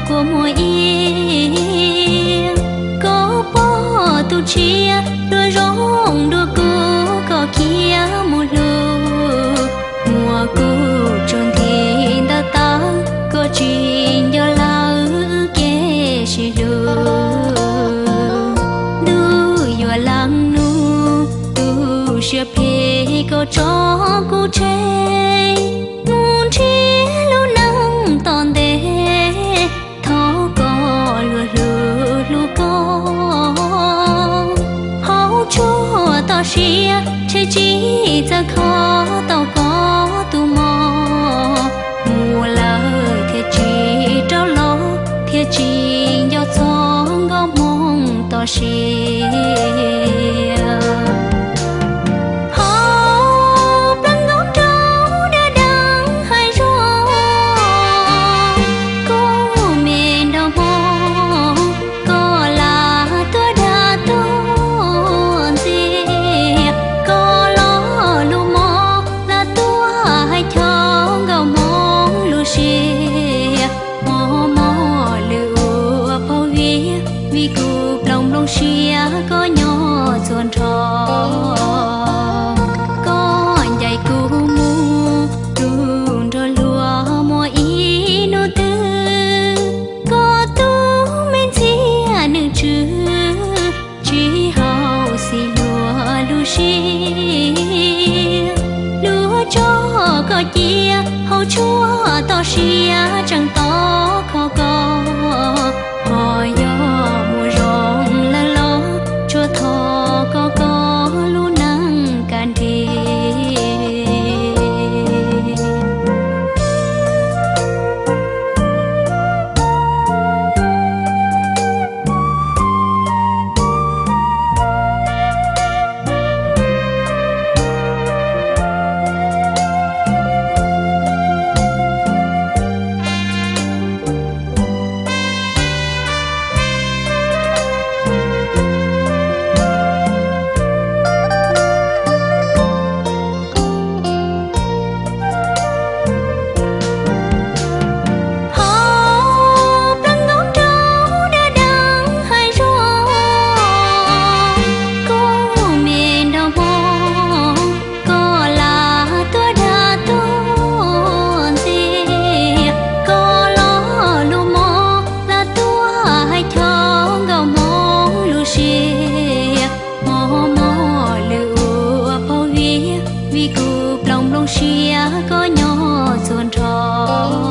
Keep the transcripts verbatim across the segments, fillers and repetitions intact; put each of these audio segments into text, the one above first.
của mùa yên có bỏ tu chia đôi rong đôi cô có kia một lù mùa cô tròn thì đã ta có chuyện do lao kê chỉ lù du yo lang nu tu chia phê có cho cô chơi nôn chia lâu nắng toàn đê thó có lùa lùa lùa có háo chúa tao chia chơi chỉ ra khó tao có tu mò mùa là thiệt chỉ trao lo thiệt chỉ do gió ngó mong tao chia có nhỏ chuồn trò có dạy cú mu tuôn rồi lúa mùa ý nô tư có tu men chia nữ chữ chỉ hậu xì lúa lu xì lúa cho có chia hậu chúa to xia chẳng to khó có hỏi gió mùa rong là lo cho thọ có có lu nắng can thì có nhỏ chuồn trò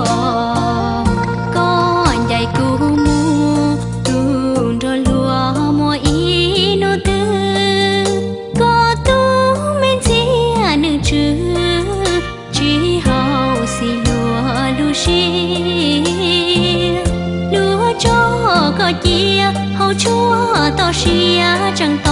có dạy cú mu tuôn rồi lúa mùa ý nô tư có tu men chia nữ chữ chỉ hậu xì lúa lu xì lúa cho có chia hậu chúa to xia chẳng